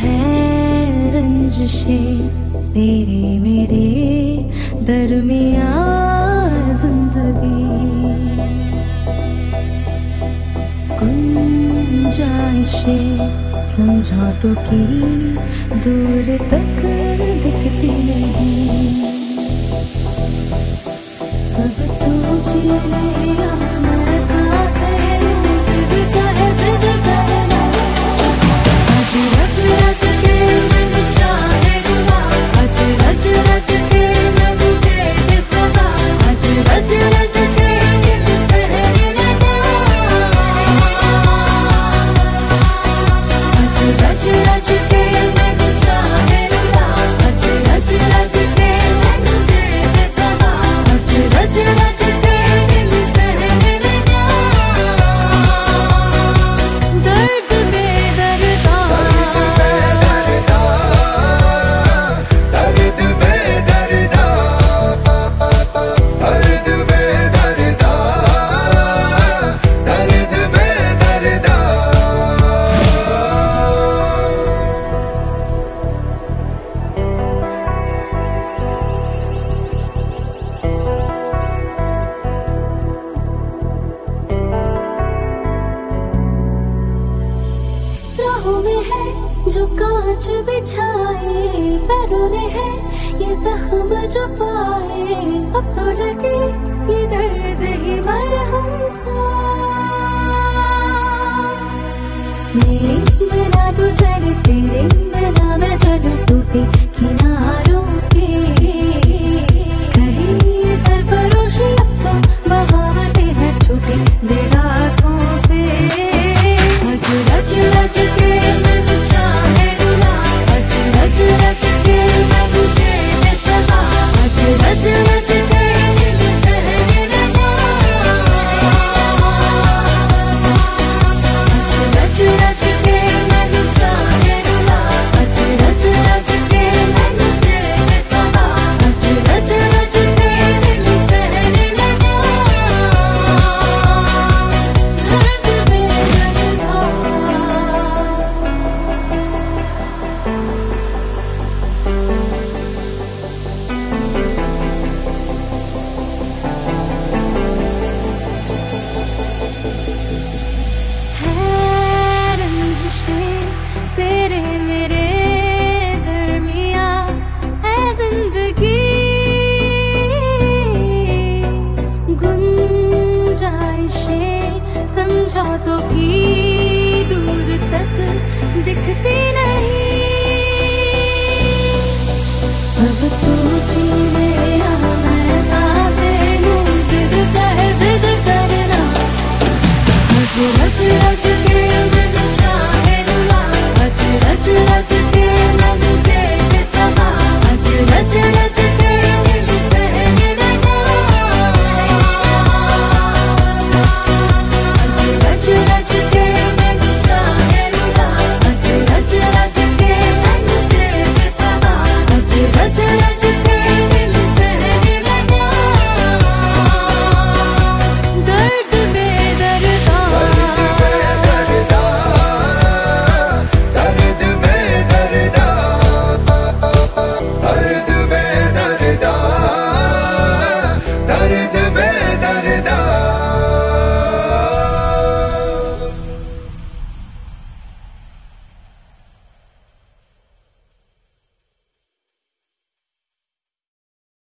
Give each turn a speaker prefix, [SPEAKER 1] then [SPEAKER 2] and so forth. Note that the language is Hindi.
[SPEAKER 1] है रंजिशें तेरे मेरे दरमियाँ जिंदगी, गुंजाइशें समझौतों की दूर तक दिखती नहीं। अब तू जी ले या मैं सांसें लूं, जिद करना आज रच रच के मन चाहे रुला, आज रच रच के मन दे दे सजा, आज रच रच के नींद सहने लगा, आज रच रच के मन चाहे रुला, आज रच रच के मन दे दे सजा, आज रच रच के नींद सहने लगा। दर्द बेदर्दा,
[SPEAKER 2] दर्द बेदर्दा, दर्द बेदर्दा, दर्द बेदर्दा।
[SPEAKER 1] राहों में है जो कांच बिछाए, पैरों ने है ये जख्म जो पाए, अब तो लगे ये दर्द ही मरहम सा। मेरे बिना तू चले, तेरे बिना मैं चलूं, टूटे किनारों के कहीं ये सरफरोशी, अब तो बगावतें हैं छूटे दिलासों से। आज रच रच के मन चाहे रुला, आज रच रच के मन दे दे सजा, आज रच रच के नींद सहने लगा, आज रच रच के मन चाहे रुला, आज रच रच के मन दे दे सजा, आज रच रच के नींद सहने लगा। दर्द बेदर्दा, है रंजिशें तेरे मेरे दरमियाँ है जिंदगी, गुंजाइशें समझौतों की दूर तक दिखती नहीं। अब